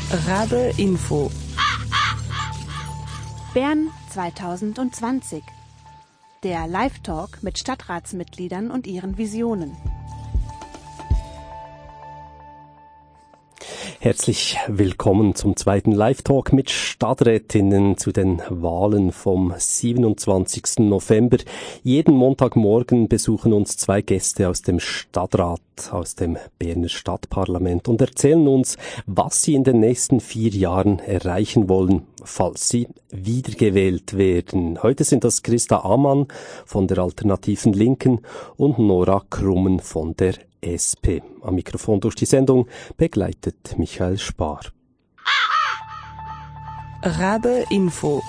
Rabe Info. Bern 2020. Der Live-Talk mit Stadtratsmitgliedern und ihren Visionen. Herzlich willkommen zum zweiten Live-Talk mit Stadträtinnen zu den Wahlen vom 27. November. Jeden Montagmorgen besuchen uns zwei Gäste aus dem Stadtrat, aus dem Berner Stadtparlament und erzählen uns, was sie in den nächsten 4 Jahren erreichen wollen, falls sie wiedergewählt werden. Heute sind das Christa Amann von der Alternativen Linken und Nora Krummen von der SP. Am Mikrofon durch die Sendung begleitet Michael Spar. Rabe Info.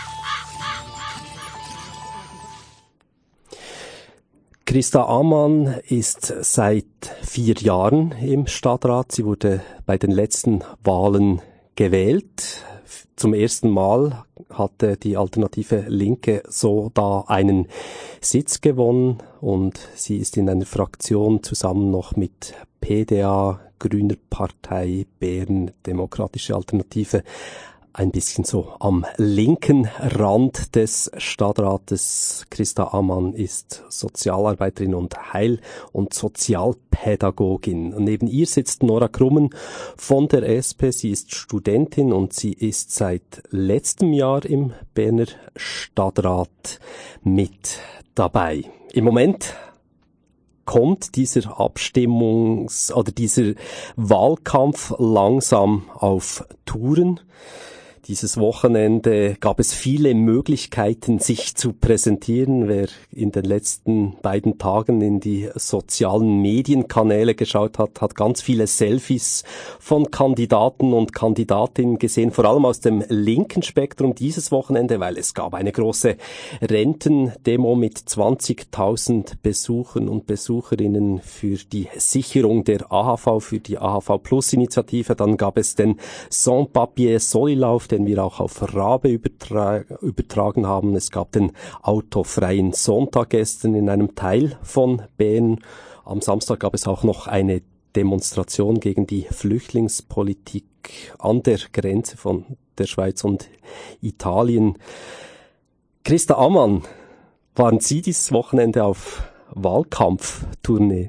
Christa Amann ist seit 4 Jahren im Stadtrat. Sie wurde bei den letzten Wahlen gewählt. Zum ersten Mal hatte die Alternative Linke so da einen Sitz gewonnen und sie ist in einer Fraktion zusammen noch mit PDA, Grüner Partei, Bern, Demokratische Alternative, ein bisschen so am linken Rand des Stadtrates. Christa Amann ist Sozialarbeiterin und Heil- und Sozialpädagogin. Neben ihr sitzt Nora Krummen von der SP. Sie ist Studentin und sie ist seit letztem Jahr im Berner Stadtrat mit dabei. Im Moment kommt dieser dieser Wahlkampf langsam auf Touren. Dieses Wochenende gab es viele Möglichkeiten, sich zu präsentieren. Wer in den letzten beiden Tagen in die sozialen Medienkanäle geschaut hat, hat ganz viele Selfies von Kandidaten und Kandidatinnen gesehen, vor allem aus dem linken Spektrum dieses Wochenende, weil es gab eine große Rentendemo mit 20.000 Besuchern und Besucherinnen für die Sicherung der AHV, für die AHV-Plus-Initiative. Dann gab es den Sans-Papier-Solilauf, den wir auch auf Rabe übertragen haben. Es gab den autofreien Sonntag gestern in einem Teil von Bern. Am Samstag gab es auch noch eine Demonstration gegen die Flüchtlingspolitik an der Grenze von der Schweiz und Italien. Christa Amann, waren Sie dieses Wochenende auf Wahlkampftournee?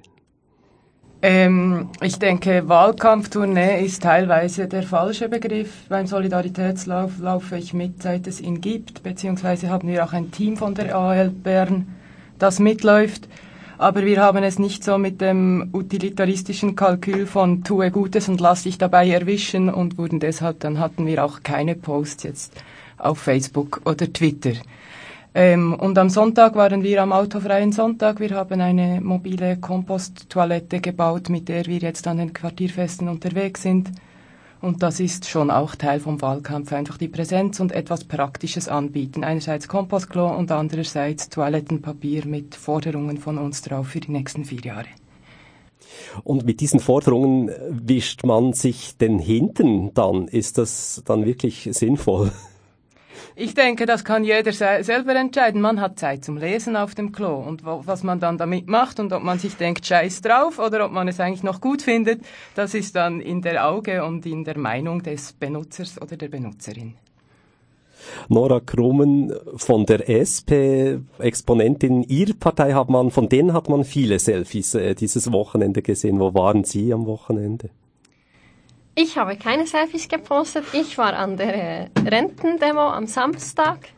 Ich denke, Wahlkampftournee ist teilweise der falsche Begriff. Beim Solidaritätslauf laufe ich mit, seit es ihn gibt, beziehungsweise haben wir auch ein Team von der AL Bern, das mitläuft. Aber wir haben es nicht so mit dem utilitaristischen Kalkül von tue Gutes und lass dich dabei erwischen und wurden deshalb, dann hatten wir auch keine Posts jetzt auf Facebook oder Twitter. Und am Sonntag waren wir am autofreien Sonntag. Wir haben eine mobile Komposttoilette gebaut, mit der wir jetzt an den Quartierfesten unterwegs sind. Und das ist schon auch Teil vom Wahlkampf, einfach die Präsenz und etwas Praktisches anbieten. Einerseits Kompostklo und andererseits Toilettenpapier mit Forderungen von uns drauf für die nächsten 4 Jahre. Und mit diesen Forderungen wischt man sich den Hintern dann. Ist das dann wirklich sinnvoll? Ich denke, das kann jeder selber entscheiden. Man hat Zeit zum Lesen auf dem Klo und was man dann damit macht und ob man sich denkt, scheiß drauf oder ob man es eigentlich noch gut findet, das ist dann in der Auge und in der Meinung des Benutzers oder der Benutzerin. Nora Krummen von der SP, Exponentin Ihrer Partei, von denen hat man viele Selfies dieses Wochenende gesehen. Wo waren Sie am Wochenende? Ich habe keine Selfies gepostet. Ich war an der Rentendemo am Samstag.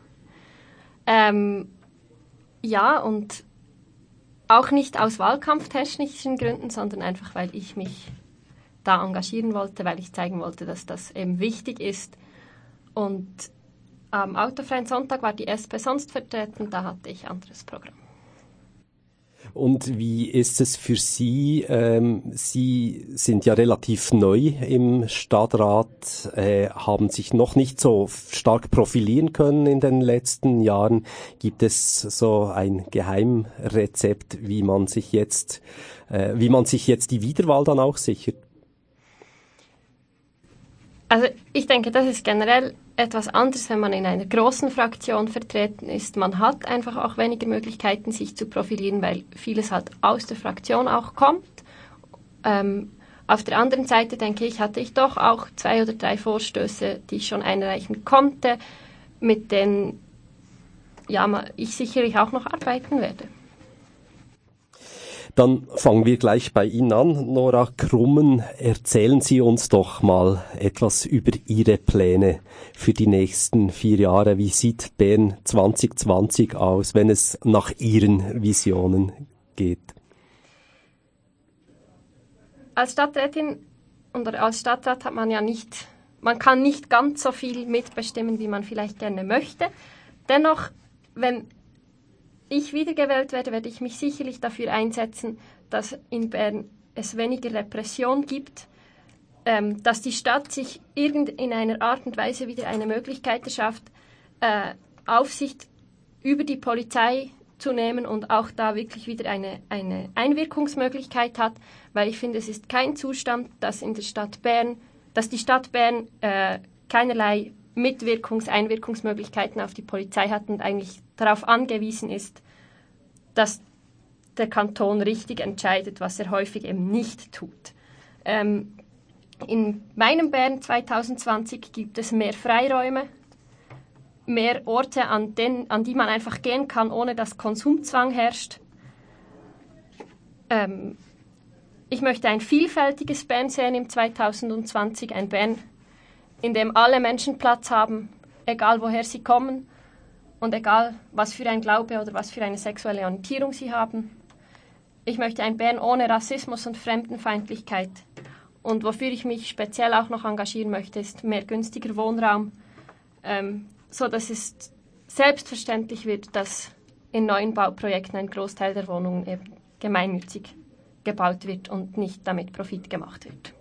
Ja, und auch nicht aus wahlkampftechnischen Gründen, sondern einfach, weil ich mich da engagieren wollte, weil ich zeigen wollte, dass das eben wichtig ist. Und am autofreien Sonntag war die SP sonst vertreten, da hatte ich anderes Programm. Und wie ist es für Sie? Sie sind ja relativ neu im Stadtrat, haben sich noch nicht so stark profilieren können in den letzten Jahren. Gibt es so ein Geheimrezept, wie man sich jetzt die Wiederwahl dann auch sichert? Also ich denke, das ist generell etwas anderes, wenn man in einer großen Fraktion vertreten ist. Man hat einfach auch weniger Möglichkeiten, sich zu profilieren, weil vieles halt aus der Fraktion auch kommt. Auf der anderen Seite denke ich, hatte ich doch auch 2 oder 3 Vorstöße, die ich schon einreichen konnte, mit denen ich sicherlich auch noch arbeiten werde. Dann fangen wir gleich bei Ihnen an. Nora Krummen, erzählen Sie uns doch mal etwas über Ihre Pläne für die nächsten 4 Jahre. Wie sieht Bern 2020 aus, wenn es nach Ihren Visionen geht? Als Stadträtin oder als Stadtrat hat man kann nicht ganz so viel mitbestimmen, wie man vielleicht gerne möchte. Dennoch, wenn ich wiedergewählt werde, werde ich mich sicherlich dafür einsetzen, dass in Bern es weniger Repression gibt, dass die Stadt sich in einer Art und Weise wieder eine Möglichkeit erschafft, Aufsicht über die Polizei zu nehmen und auch da wirklich wieder eine Einwirkungsmöglichkeit hat, weil ich finde, es ist kein Zustand, dass die Stadt Bern keinerlei Einwirkungsmöglichkeiten auf die Polizei hat und eigentlich darauf angewiesen ist, dass der Kanton richtig entscheidet, was er häufig eben nicht tut. In meinem Bern 2020 gibt es mehr Freiräume, mehr Orte, an die man einfach gehen kann, ohne dass Konsumzwang herrscht. Ich möchte ein vielfältiges Bern sehen im 2020, ein Bern, in dem alle Menschen Platz haben, egal woher sie kommen und egal was für ein Glaube oder was für eine sexuelle Orientierung sie haben. Ich möchte ein Bern ohne Rassismus und Fremdenfeindlichkeit. Und wofür ich mich speziell auch noch engagieren möchte, ist mehr günstiger Wohnraum, so dass es selbstverständlich wird, dass in neuen Bauprojekten ein Großteil der Wohnungen eben gemeinnützig gebaut wird und nicht damit Profit gemacht wird.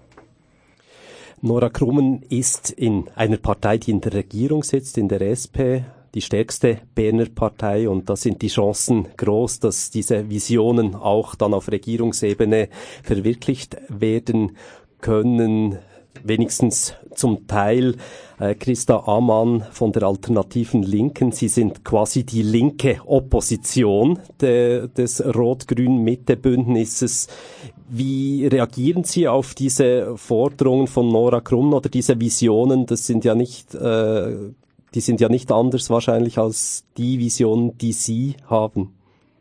Nora Krummen ist in einer Partei, die in der Regierung sitzt, in der SP, die stärkste Berner Partei, und da sind die Chancen groß, dass diese Visionen auch dann auf Regierungsebene verwirklicht werden können, wenigstens zum Teil. Christa Amann von der alternativen Linken, Sie sind quasi die linke Opposition des Rot-Grün-Mitte-Bündnisses. Wie reagieren Sie auf diese Forderungen von Nora Krummen oder diese Visionen? Die sind ja nicht anders wahrscheinlich als die Visionen, die Sie haben.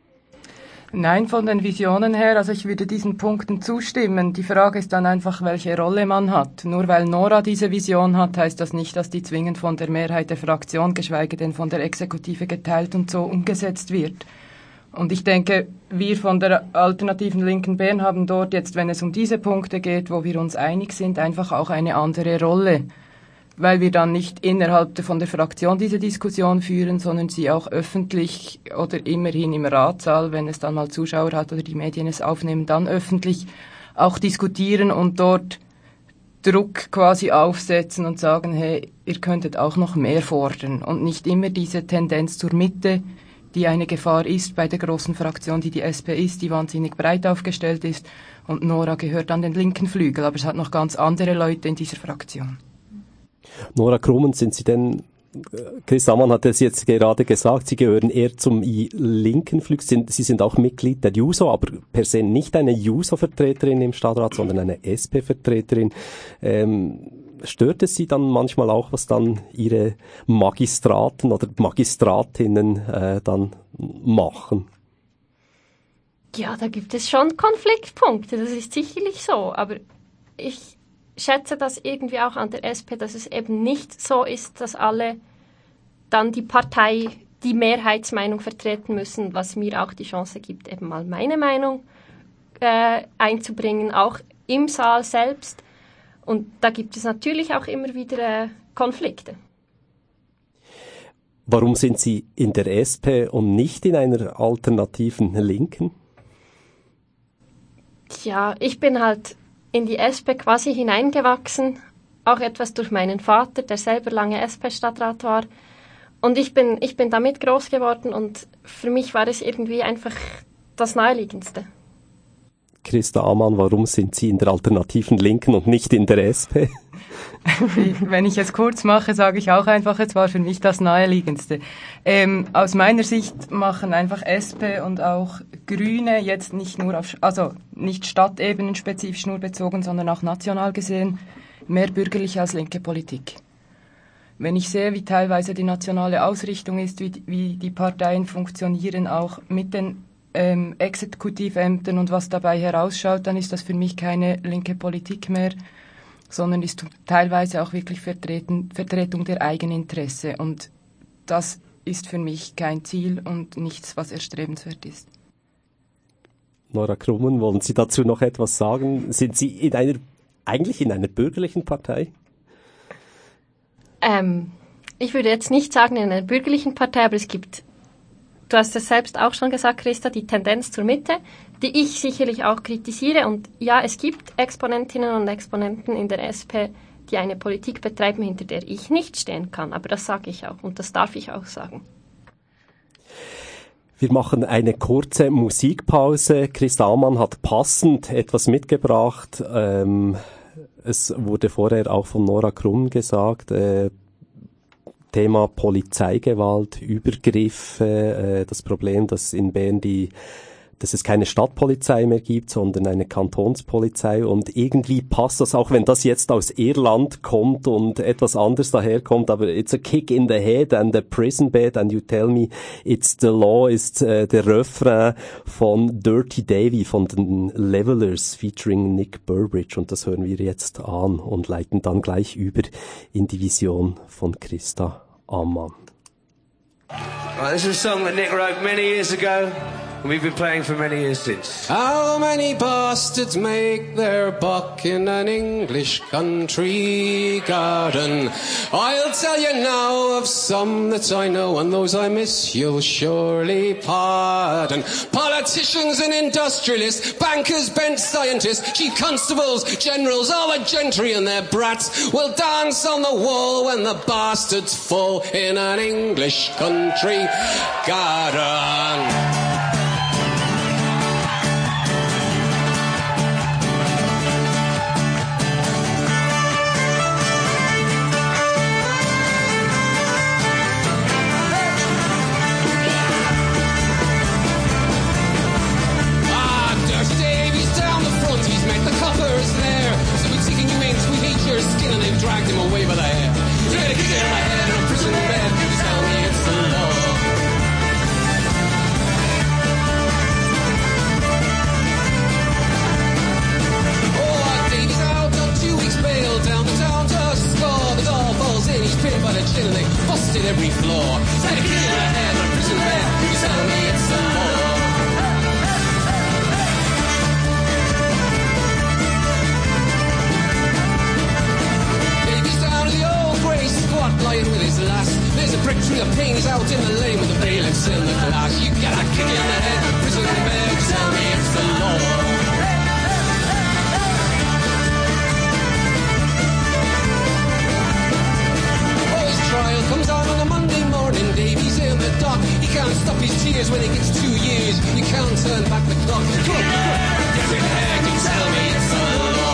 Nein, von den Visionen her, also ich würde diesen Punkten zustimmen. Die Frage ist dann einfach, welche Rolle man hat. Nur weil Nora diese Vision hat, heißt das nicht, dass die zwingend von der Mehrheit der Fraktion, geschweige denn von der Exekutive geteilt und so umgesetzt wird. Und ich denke, wir von der alternativen Linken Bern haben dort jetzt, wenn es um diese Punkte geht, wo wir uns einig sind, einfach auch eine andere Rolle. Weil wir dann nicht innerhalb von der Fraktion diese Diskussion führen, sondern sie auch öffentlich oder immerhin im Ratssaal, wenn es dann mal Zuschauer hat oder die Medien es aufnehmen, dann öffentlich auch diskutieren und dort Druck quasi aufsetzen und sagen, hey, ihr könntet auch noch mehr fordern und nicht immer diese Tendenz zur Mitte, die eine Gefahr ist bei der großen Fraktion, die SP ist, die wahnsinnig breit aufgestellt ist, und Nora gehört an den linken Flügel, aber es hat noch ganz andere Leute in dieser Fraktion. Nora Krummen, sind Sie denn, Chris Ammann hat es jetzt gerade gesagt, Sie gehören eher zum linken Flügel, Sie sind auch Mitglied der JUSO, aber per se nicht eine JUSO-Vertreterin im Stadtrat, sondern eine SP-Vertreterin. Stört es Sie dann manchmal auch, was dann Ihre Magistraten oder Magistratinnen dann machen? Ja, da gibt es schon Konfliktpunkte, das ist sicherlich so, aber ich schätze das irgendwie auch an der SP, dass es eben nicht so ist, dass alle dann die Partei, die Mehrheitsmeinung vertreten müssen, was mir auch die Chance gibt, eben mal meine Meinung einzubringen, auch im Saal selbst. Und da gibt es natürlich auch immer wieder Konflikte. Warum sind Sie in der SP und nicht in einer alternativen Linken? Ja, ich bin halt in die SP quasi hineingewachsen, auch etwas durch meinen Vater, der selber lange SP-Stadtrat war. Und ich bin damit groß geworden und für mich war es irgendwie einfach das Naheliegendste. Christa Amann, warum sind Sie in der alternativen Linken und nicht in der SP? Wenn ich es kurz mache, sage ich auch einfach, es war für mich das Naheliegendste. Aus meiner Sicht machen einfach SP und auch Grüne jetzt nicht nur nicht Stadtebenen spezifisch nur bezogen, sondern auch national gesehen, mehr bürgerliche als linke Politik. Wenn ich sehe, wie teilweise die nationale Ausrichtung ist, wie die Parteien funktionieren, auch mit den Exekutivämtern und was dabei herausschaut, dann ist das für mich keine linke Politik mehr, sondern ist teilweise auch wirklich Vertretung der Eigeninteresse. Und das ist für mich kein Ziel und nichts, was erstrebenswert ist. Nora Krummen, wollen Sie dazu noch etwas sagen? Sind Sie eigentlich in einer bürgerlichen Partei? Ich würde jetzt nicht sagen in einer bürgerlichen Partei, aber es gibt, du hast es selbst auch schon gesagt, Christa, die Tendenz zur Mitte, die ich sicherlich auch kritisiere. Und ja, es gibt Exponentinnen und Exponenten in der SP, die eine Politik betreiben, hinter der ich nicht stehen kann. Aber das sage ich auch und das darf ich auch sagen. Wir machen eine kurze Musikpause. Christa Ammann hat passend etwas mitgebracht. Es wurde vorher auch von Nora Krumm gesagt, Thema Polizeigewalt, Übergriffe, das Problem, dass in Bern dass es keine Stadtpolizei mehr gibt, sondern eine Kantonspolizei, und irgendwie passt das, auch wenn das jetzt aus Irland kommt und etwas anders daherkommt, aber it's a kick in the head and a prison bed and you tell me it's the law ist der Refrain von Dirty Davy von den Levelers featuring Nick Burbridge, und das hören wir jetzt an und leiten dann gleich über in die Vision von Christa Ammann. Right, this is a song that Nick wrote many years ago. And we've been playing for many years since. How many bastards make their buck in an English country garden? I'll tell you now of some that I know, and those I miss you'll surely pardon. Politicians and industrialists, bankers, bent scientists, chief constables, generals, all the gentry and their brats will dance on the wall when the bastards fall in an English country garden. Dragged him away by the hair. You better kick it in my head in a prison bed. You tell me it's the law. Oh, Davy's out on 2 weeks bail down the town to score. The doll falls in, he's pinned by the chin and they busted every floor. You better kick it in my head in a prison bed. You tell me it's the law. Lying with his lass. There's a brick through the pane. He's out in the lane with the bailiffs in the glass. You get a kick in the head. Prison bed. Tell me it's the law. Oh, his trial comes on a Monday morning. Davy's in the dock. He can't stop his tears when he gets 2 years. You can't turn back the clock. Come on, get in there. You tell me it's the law.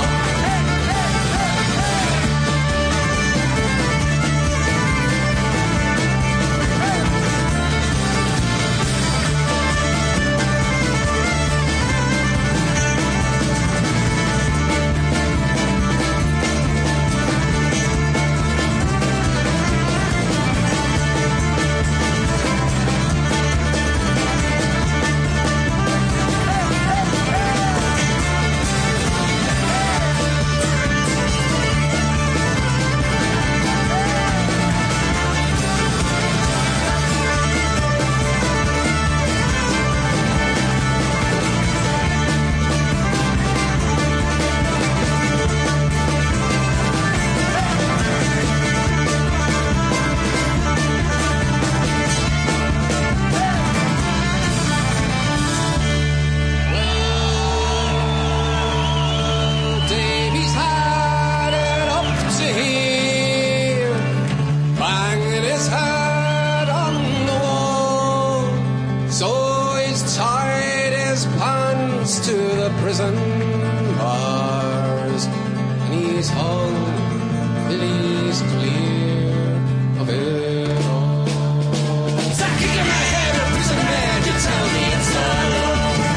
till he's clear of it all. So kicking my head up, prison man, you tell me it's the law.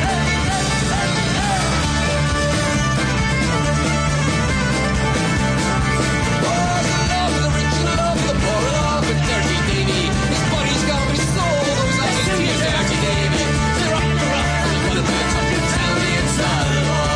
Oh, the love of the rich and the love of the poor, and all but Dirty Davy. His body's gone, but his soul goes on in tears, Dirty Davy. The rock, and the man up, you tell me it's the law.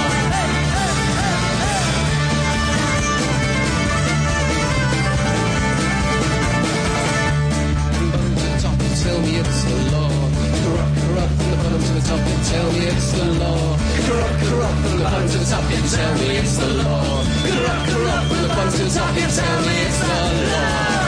Tell me it's the law. Corrupt from the bottom to the top and tell me it's the law. Corrupt from the bottom to the top and tell me it's the law. Corrupt from the bottom to the top and tell me it's the law.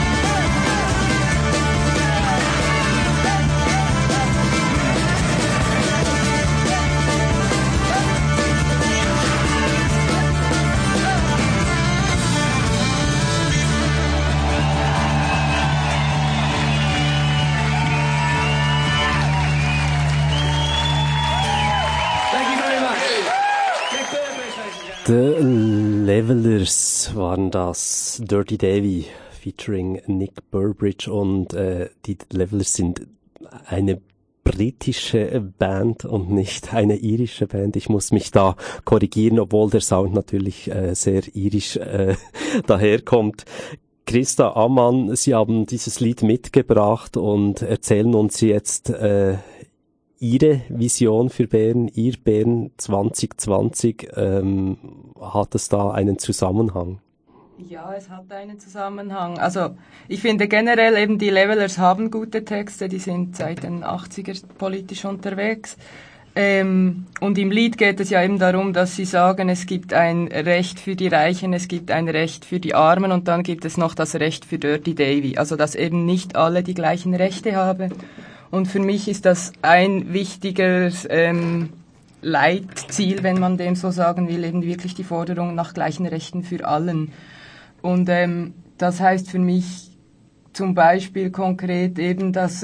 The Levellers waren das, Dirty Davy featuring Nick Burbridge, und die Levellers sind eine britische Band und nicht eine irische Band. Ich muss mich da korrigieren, obwohl der Sound natürlich sehr irisch daherkommt. Christa Ammann, Sie haben dieses Lied mitgebracht und erzählen uns jetzt Ihre Vision für Bern, Ihr Bern 2020, hat es da einen Zusammenhang? Ja, es hat einen Zusammenhang. Also ich finde generell eben, die Levellers haben gute Texte, die sind seit den 80er politisch unterwegs. Und im Lied geht es ja eben darum, dass sie sagen, es gibt ein Recht für die Reichen, es gibt ein Recht für die Armen und dann gibt es noch das Recht für Dirty Davy. Also dass eben nicht alle die gleichen Rechte haben. Und für mich ist das ein wichtiges Leitziel, wenn man dem so sagen will, eben wirklich die Forderung nach gleichen Rechten für allen. Und das heißt für mich zum Beispiel konkret eben, dass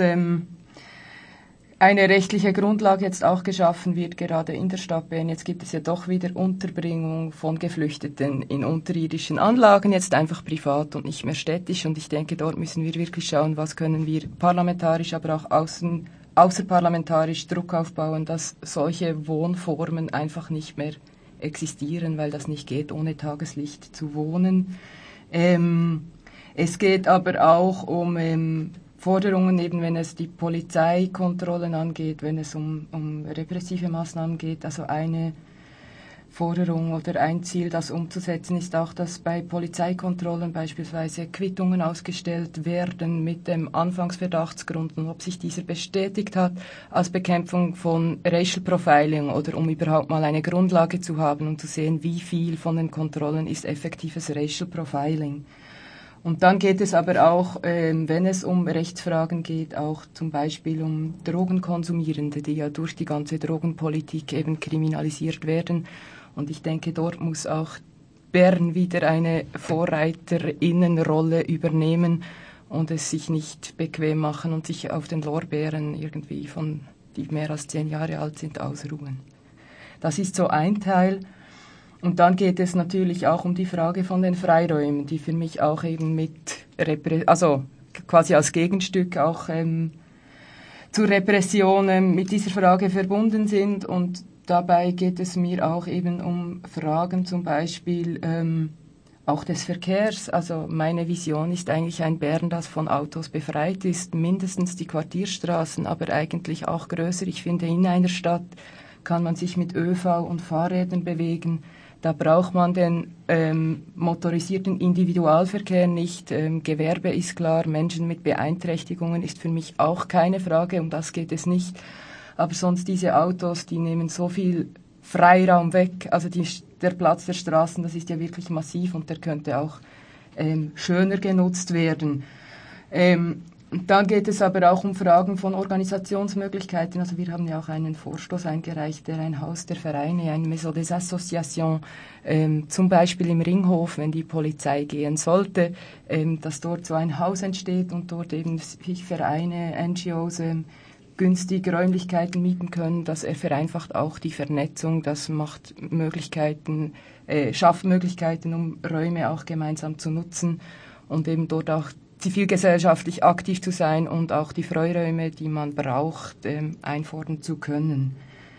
eine rechtliche Grundlage jetzt auch geschaffen wird, gerade in der Stadt Bern. Jetzt gibt es ja doch wieder Unterbringung von Geflüchteten in unterirdischen Anlagen, jetzt einfach privat und nicht mehr städtisch. Und ich denke, dort müssen wir wirklich schauen, was können wir parlamentarisch, aber auch außerparlamentarisch Druck aufbauen, dass solche Wohnformen einfach nicht mehr existieren, weil das nicht geht, ohne Tageslicht zu wohnen. Es geht aber auch um Forderungen, eben wenn es die Polizeikontrollen angeht, wenn es um repressive Maßnahmen geht. Also eine Forderung oder ein Ziel, das umzusetzen, ist auch, dass bei Polizeikontrollen beispielsweise Quittungen ausgestellt werden mit dem Anfangsverdachtsgrund und ob sich dieser bestätigt hat als Bekämpfung von Racial Profiling oder um überhaupt mal eine Grundlage zu haben und zu sehen, wie viel von den Kontrollen ist effektives Racial Profiling. Und dann geht es aber auch, wenn es um Rechtsfragen geht, auch zum Beispiel um Drogenkonsumierende, die ja durch die ganze Drogenpolitik eben kriminalisiert werden. Und ich denke, dort muss auch Bern wieder eine Vorreiterinnenrolle übernehmen und es sich nicht bequem machen und sich auf den Lorbeeren irgendwie von, die mehr als 10 Jahre alt sind, ausruhen. Das ist so ein Teil. Und dann geht es natürlich auch um die Frage von den Freiräumen, die für mich auch eben also quasi als Gegenstück auch zur Repression mit dieser Frage verbunden sind. Und dabei geht es mir auch eben um Fragen zum Beispiel auch des Verkehrs. Also meine Vision ist eigentlich ein Bern, das von Autos befreit ist, mindestens die Quartierstraßen, aber eigentlich auch größer. Ich finde, in einer Stadt kann man sich mit ÖV und Fahrrädern bewegen. Da braucht man den motorisierten Individualverkehr nicht. Gewerbe ist klar, Menschen mit Beeinträchtigungen ist für mich auch keine Frage, um das geht es nicht. Aber sonst diese Autos, die nehmen so viel Freiraum weg. Also der Platz der Straßen, das ist ja wirklich massiv und der könnte auch schöner genutzt werden. Dann geht es aber auch um Fragen von Organisationsmöglichkeiten. Also wir haben ja auch einen Vorstoß eingereicht, der ein Haus der Vereine, ein Maison des Associations, zum Beispiel im Ringhof, wenn die Polizei gehen sollte, dass dort so ein Haus entsteht und dort eben sich Vereine, NGOs günstig Räumlichkeiten mieten können, dass er vereinfacht auch die Vernetzung, das macht Möglichkeiten, schafft Möglichkeiten, um Räume auch gemeinsam zu nutzen und eben dort auch zivilgesellschaftlich aktiv zu sein und auch die Freiräume, die man braucht, einfordern zu können.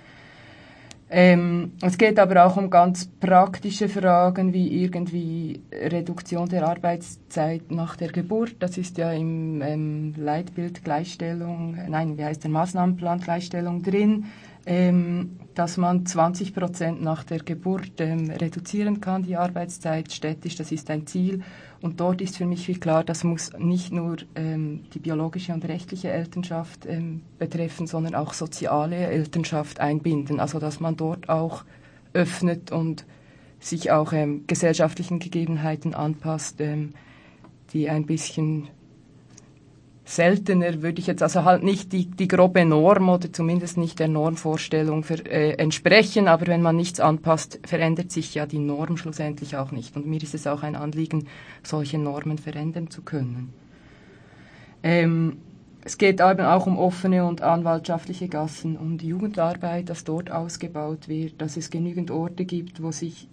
Es geht aber auch um ganz praktische Fragen wie irgendwie Reduktion der Arbeitszeit nach der Geburt. Das ist ja im Leitbild Gleichstellung, Maßnahmenplan Gleichstellung drin, dass man 20% nach der Geburt reduzieren kann, die Arbeitszeit städtisch, das ist ein Ziel. Und dort ist für mich wie klar, das muss nicht nur die biologische und rechtliche Elternschaft betreffen, sondern auch soziale Elternschaft einbinden. Also dass man dort auch öffnet und sich auch gesellschaftlichen Gegebenheiten anpasst, die ein bisschen seltener, würde ich jetzt also halt nicht die grobe Norm oder zumindest nicht der Normvorstellung entsprechen, aber wenn man nichts anpasst, verändert sich ja die Norm schlussendlich auch nicht. Und mir ist es auch ein Anliegen, solche Normen verändern zu können. Es geht eben auch um offene und anwaltschaftliche Gassen und Jugendarbeit, dass dort ausgebaut wird, dass es genügend Orte gibt, wo sich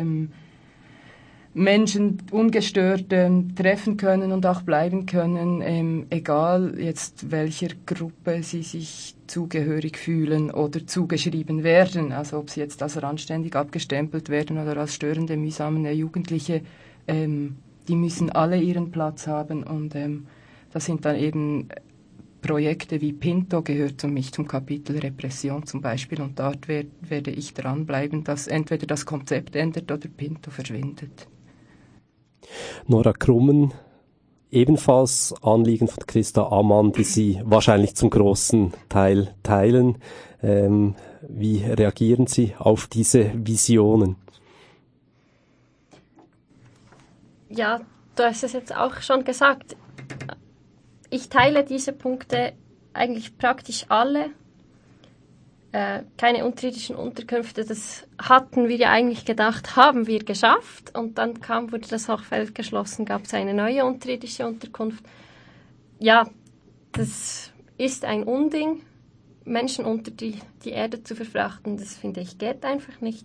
Menschen ungestört treffen können und auch bleiben können, egal jetzt welcher Gruppe sie sich zugehörig fühlen oder zugeschrieben werden. Also ob sie jetzt als randständig abgestempelt werden oder als störende, mühsame Jugendliche, die müssen alle ihren Platz haben. Und das sind dann eben Projekte wie Pinto, gehört für mich zum Kapitel Repression zum Beispiel. Und dort werde ich dranbleiben, dass entweder das Konzept ändert oder Pinto verschwindet. Nora Krummen, ebenfalls Anliegen von Christa Ammann, die Sie wahrscheinlich zum großen Teil teilen. Wie reagieren Sie auf diese Visionen? Ja, du hast es jetzt auch schon gesagt. Ich teile diese Punkte eigentlich praktisch alle. Keine unterirdischen Unterkünfte, das hatten wir ja eigentlich gedacht, haben wir geschafft. Und dann wurde das Hochfeld geschlossen, gab es eine neue unterirdische Unterkunft. Ja, das ist ein Unding, Menschen unter die Erde zu verfrachten, das finde ich geht einfach nicht.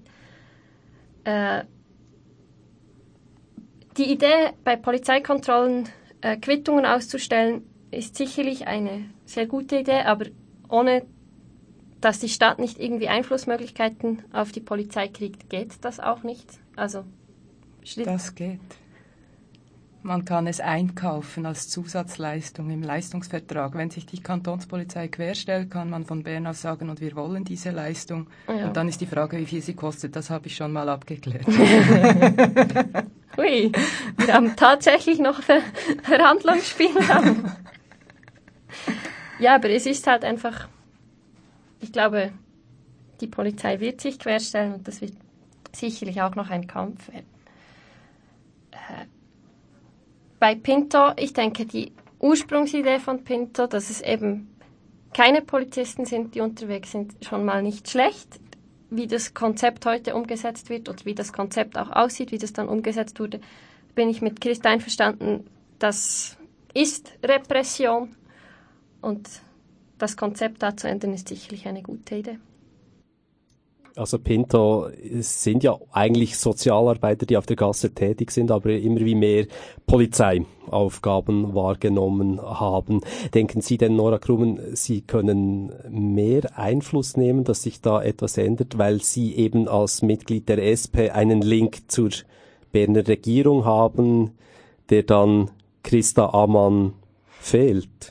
Die Idee, bei Polizeikontrollen Quittungen auszustellen, ist sicherlich eine sehr gute Idee, aber ohne dass die Stadt nicht irgendwie Einflussmöglichkeiten auf die Polizei kriegt, geht das auch nicht. Also das geht. Man kann es einkaufen als Zusatzleistung im Leistungsvertrag. Wenn sich die Kantonspolizei querstellt, kann man von Bern aus sagen, und wir wollen diese Leistung. Ja. Und dann ist die Frage, wie viel sie kostet. Das habe ich schon mal abgeklärt. Ui, wir haben tatsächlich noch Verhandlungsspielraum. Ja, aber es ist halt einfach... Ich glaube, die Polizei wird sich querstellen und das wird sicherlich auch noch ein Kampf werden. Bei Pinto, ich denke, die Ursprungsidee von Pinto, dass es eben keine Polizisten sind, die unterwegs sind, schon mal nicht schlecht. Wie das Konzept heute umgesetzt wird oder wie das Konzept auch aussieht, wie das dann umgesetzt wurde, bin ich mit Christa einverstanden. Das ist Repression und das Konzept da zu ändern, ist sicherlich eine gute Idee. Also Pinto sind ja eigentlich Sozialarbeiter, die auf der Gasse tätig sind, aber immer wie mehr Polizeiaufgaben wahrgenommen haben. Denken Sie denn, Nora Krummen, Sie können mehr Einfluss nehmen, dass sich da etwas ändert, weil Sie eben als Mitglied der SP einen Link zur Berner Regierung haben, der dann Christa Ammann fehlt?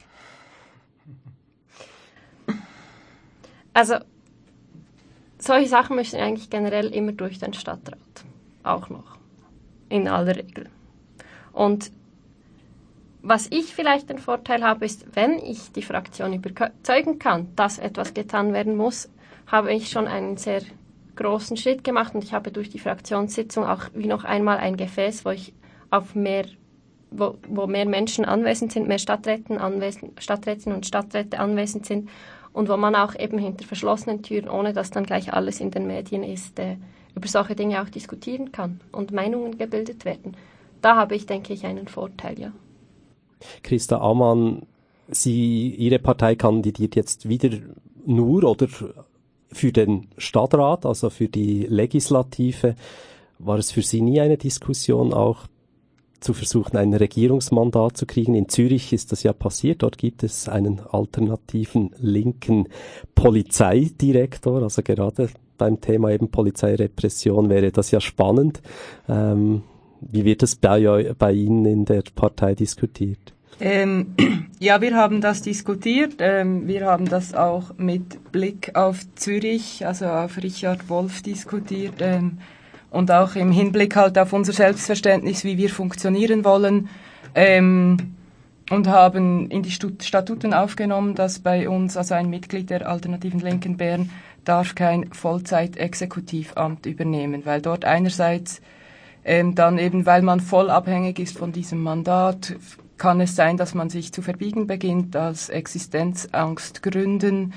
Also, solche Sachen müssen eigentlich generell immer durch den Stadtrat. Auch noch. In aller Regel. Und was ich vielleicht den Vorteil habe, ist, wenn ich die Fraktion überzeugen kann, dass etwas getan werden muss, habe ich schon einen sehr großen Schritt gemacht und ich habe durch die Fraktionssitzung auch wie noch einmal ein Gefäß, wo ich auf wo mehr Menschen anwesend sind, mehr Stadträtinnen und Stadträte anwesend sind, und wo man auch eben hinter verschlossenen Türen, ohne dass dann gleich alles in den Medien ist, über solche Dinge auch diskutieren kann und Meinungen gebildet werden. Da habe ich, denke ich, einen Vorteil, ja. Christa Ammann Ihre Partei kandidiert jetzt wieder nur oder für den Stadtrat, also für die Legislative. War es für Sie nie eine Diskussion, auch zu versuchen, ein Regierungsmandat zu kriegen? In Zürich ist das ja passiert. Dort gibt es einen alternativen linken Polizeidirektor. Also gerade beim Thema eben Polizeirepression wäre das ja spannend. Wie wird das bei Ihnen in der Partei diskutiert? Ja, wir haben das diskutiert. Wir haben das auch mit Blick auf Zürich, also auf Richard Wolf diskutiert und auch im Hinblick halt auf unser Selbstverständnis, wie wir funktionieren wollen, und haben in die Statuten aufgenommen, dass bei uns, also ein Mitglied der Alternativen Linken Bern, darf kein Vollzeit-Exekutivamt übernehmen, weil dort einerseits dann eben, weil man voll abhängig ist von diesem Mandat, kann es sein, dass man sich zu verbiegen beginnt, als Existenzangst gründen.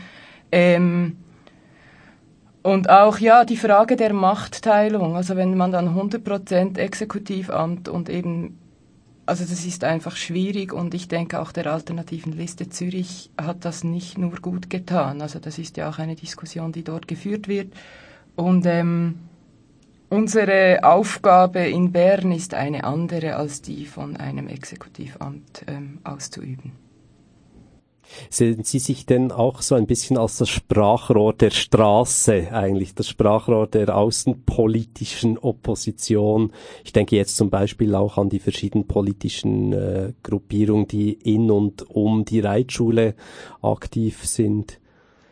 Und auch, ja, die Frage der Machtteilung, also wenn man dann 100% Exekutivamt und eben, also das ist einfach schwierig und ich denke auch der Alternativen Liste Zürich hat das nicht nur gut getan. Also das ist ja auch eine Diskussion, die dort geführt wird. Und unsere Aufgabe in Bern ist eine andere als die von einem Exekutivamt auszuüben. Sehen Sie sich denn auch so ein bisschen als das Sprachrohr der Straße eigentlich, das Sprachrohr der außenpolitischen Opposition? Ich denke jetzt zum Beispiel auch an die verschiedenen politischen Gruppierungen, die in und um die Reitschule aktiv sind.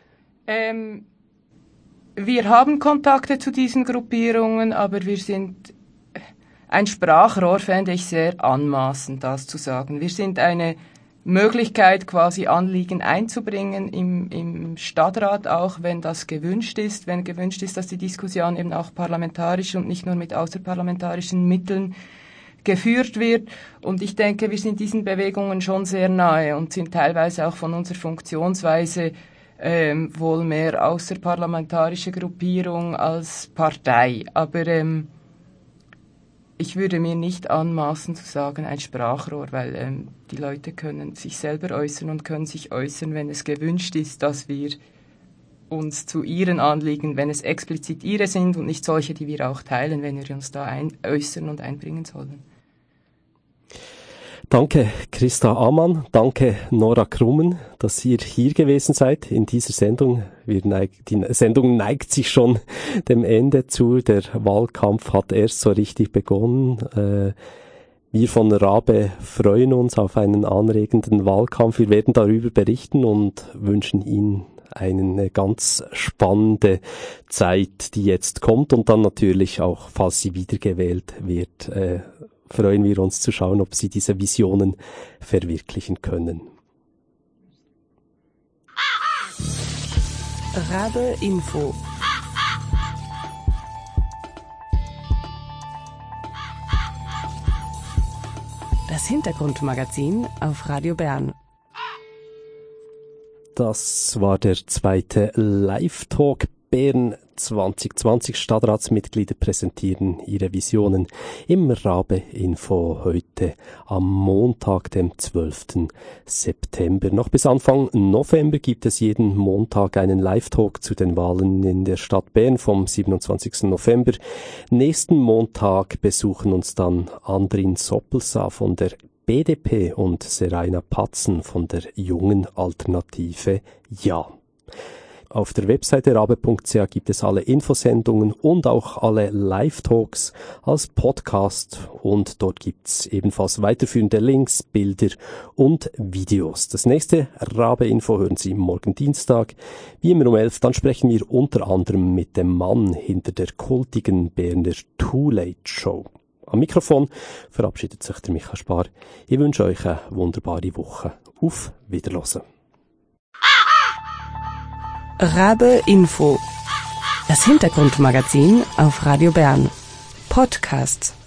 Wir haben Kontakte zu diesen Gruppierungen, aber wir sind ein Sprachrohr, fände ich sehr anmaßend, das zu sagen. Wir sind eine Möglichkeit, quasi Anliegen einzubringen im Stadtrat, auch wenn das gewünscht ist, wenn gewünscht ist, dass die Diskussion eben auch parlamentarisch und nicht nur mit außerparlamentarischen Mitteln geführt wird. Und ich denke, wir sind diesen Bewegungen schon sehr nahe und sind teilweise auch von unserer Funktionsweise wohl mehr außerparlamentarische Gruppierung als Partei. Aber ich würde mir nicht anmaßen zu sagen, ein Sprachrohr, weil die Leute können sich selber äußern und können sich äußern, wenn es gewünscht ist, dass wir uns zu ihren Anliegen, wenn es explizit ihre sind und nicht solche, die wir auch teilen, wenn wir uns da äußern und einbringen sollen. Danke, Christa Amann. Danke, Nora Krummen, dass ihr hier gewesen seid in dieser Sendung. Die Sendung neigt sich schon dem Ende zu. Der Wahlkampf hat erst so richtig begonnen. Wir von Rabe freuen uns auf einen anregenden Wahlkampf. Wir werden darüber berichten und wünschen Ihnen eine ganz spannende Zeit, die jetzt kommt. Und dann natürlich auch, falls sie wiedergewählt wird, freuen wir uns zu schauen, ob Sie diese Visionen verwirklichen können. Rabe Info. Das Hintergrundmagazin auf Radio Bern. Das war der zweite Live-Talk Bern 2020. Stadtratsmitglieder präsentieren ihre Visionen im Rabe-Info heute am Montag, dem 12. September. Noch bis Anfang November gibt es jeden Montag einen Live-Talk zu den Wahlen in der Stadt Bern vom 27. November. Nächsten Montag besuchen uns dann Andrin Soppelsa von der BDP und Seraina Patzen von der Jungen Alternative Ja. Auf der Webseite rabe.ch gibt es alle Infosendungen und auch alle Live-Talks als Podcast und dort gibt's ebenfalls weiterführende Links, Bilder und Videos. Das nächste Rabe-Info hören Sie morgen Dienstag, wie immer um 11. Dann sprechen wir unter anderem mit dem Mann hinter der kultigen Berner Too Late Show. Am Mikrofon verabschiedet sich der Michael Spar. Ich wünsche euch eine wunderbare Woche. Auf Wiederhören. Rabe Info. Das Hintergrundmagazin auf Radio Bern. Podcasts.